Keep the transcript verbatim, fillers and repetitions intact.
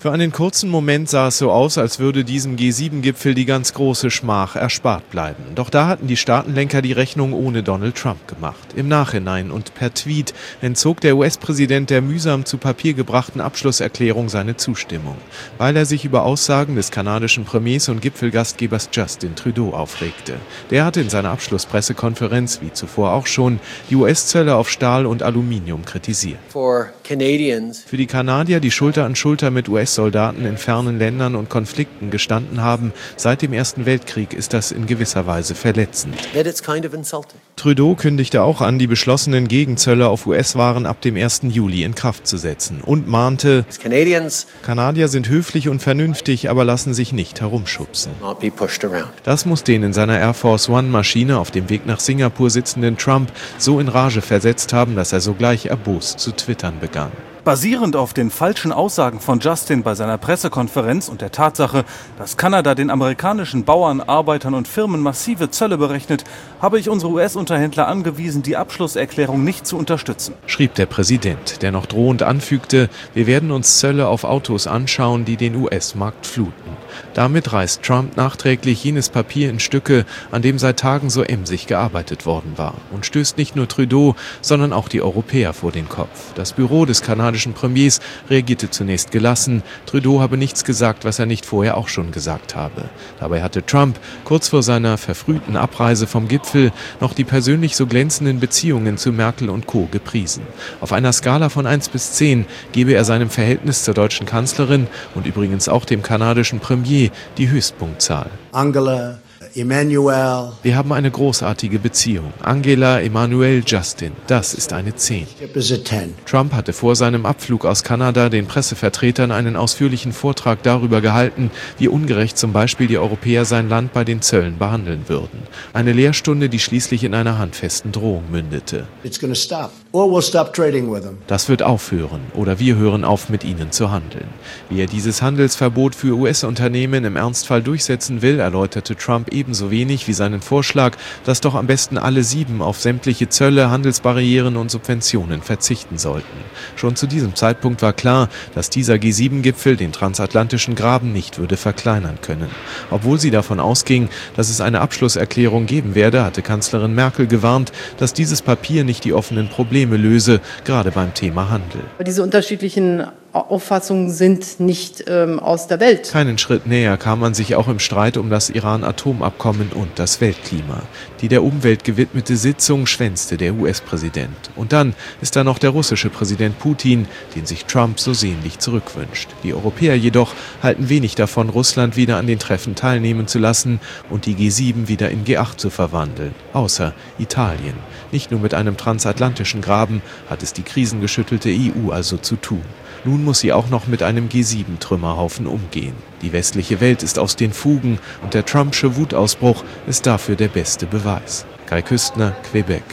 Für einen kurzen Moment sah es so aus, als würde diesem G sieben Gipfel die ganz große Schmach erspart bleiben. Doch da hatten die Staatenlenker die Rechnung ohne Donald Trump gemacht. Im Nachhinein und per Tweet entzog der U S-Präsident der mühsam zu Papier gebrachten Abschlusserklärung seine Zustimmung, weil er sich über Aussagen des kanadischen Premiers und Gipfelgastgebers Justin Trudeau aufregte. Der hatte in seiner Abschlusspressekonferenz, wie zuvor auch schon, die U S-Zölle auf Stahl und Aluminium kritisiert. Für die Kanadier, die Schulter an Schulter mit U S-Soldaten in fernen Ländern und Konflikten gestanden haben, seit dem Ersten Weltkrieg, ist das in gewisser Weise verletzend. Trudeau kündigte auch an, die beschlossenen Gegenzölle auf U S-Waren ab dem ersten Juli in Kraft zu setzen und mahnte, Kanadier sind höflich und vernünftig, aber lassen sich nicht herumschubsen. Das muss den in seiner Air Force One-Maschine auf dem Weg nach Singapur sitzenden Trump so in Rage versetzt haben, dass er sogleich erbost zu twittern begann. Basierend auf den falschen Aussagen von Justin bei seiner Pressekonferenz und der Tatsache, dass Kanada den amerikanischen Bauern, Arbeitern und Firmen massive Zölle berechnet, habe ich unsere U S-Unterhändler angewiesen, die Abschlusserklärung nicht zu unterstützen, schrieb der Präsident, der noch drohend anfügte, wir werden uns Zölle auf Autos anschauen, die den U S-Markt fluten. Damit reißt Trump nachträglich jenes Papier in Stücke, an dem seit Tagen so emsig gearbeitet worden war, und stößt nicht nur Trudeau, sondern auch die Europäer vor den Kopf. Das Büro des kanadischen Premiers reagierte zunächst gelassen. Trudeau habe nichts gesagt, was er nicht vorher auch schon gesagt habe. Dabei hatte Trump kurz vor seiner verfrühten Abreise vom Gipfel noch die persönlich so glänzenden Beziehungen zu Merkel und Co. gepriesen. Auf einer Skala von eins bis zehn gebe er seinem Verhältnis zur deutschen Kanzlerin und übrigens auch dem kanadischen Premier die Höchstpunktzahl. Angela, Emmanuel. Wir haben eine großartige Beziehung. Angela, Emmanuel, Justin. Das ist eine zehn. Trump hatte vor seinem Abflug aus Kanada den Pressevertretern einen ausführlichen Vortrag darüber gehalten, wie ungerecht zum Beispiel die Europäer sein Land bei den Zöllen behandeln würden. Eine Lehrstunde, die schließlich in einer handfesten Drohung mündete. Das wird aufhören oder wir hören auf, mit ihnen zu handeln. Wie er dieses Handelsverbot für U S-Unternehmen im Ernstfall durchsetzen will, erläuterte Trump ebenso wenig wie seinen Vorschlag, dass doch am besten alle sieben auf sämtliche Zölle, Handelsbarrieren und Subventionen verzichten sollten. Schon zu diesem Zeitpunkt war klar, dass dieser G sieben Gipfel den transatlantischen Graben nicht würde verkleinern können. Obwohl sie davon ausging, dass es eine Abschlusserklärung geben werde, hatte Kanzlerin Merkel gewarnt, dass dieses Papier nicht die offenen Probleme löse, gerade beim Thema Handel. Diese unterschiedlichen Auffassungen sind nicht ähm, aus der Welt. Keinen Schritt näher kam man sich auch im Streit um das Iran-Atomabkommen und das Weltklima. Die der Umwelt gewidmete Sitzung schwänzte der U S-Präsident. Und dann ist da noch der russische Präsident Putin, den sich Trump so sehnlich zurückwünscht. Die Europäer jedoch halten wenig davon, Russland wieder an den Treffen teilnehmen zu lassen und die G sieben wieder in G acht zu verwandeln. Außer Italien. Nicht nur mit einem transatlantischen Graben hat es die krisengeschüttelte E U also zu tun. Nun muss sie auch noch mit einem G sieben Trümmerhaufen umgehen. Die westliche Welt ist aus den Fugen und der Trumpsche Wutausbruch ist dafür der beste Beweis. Kai Küstner, Quebec.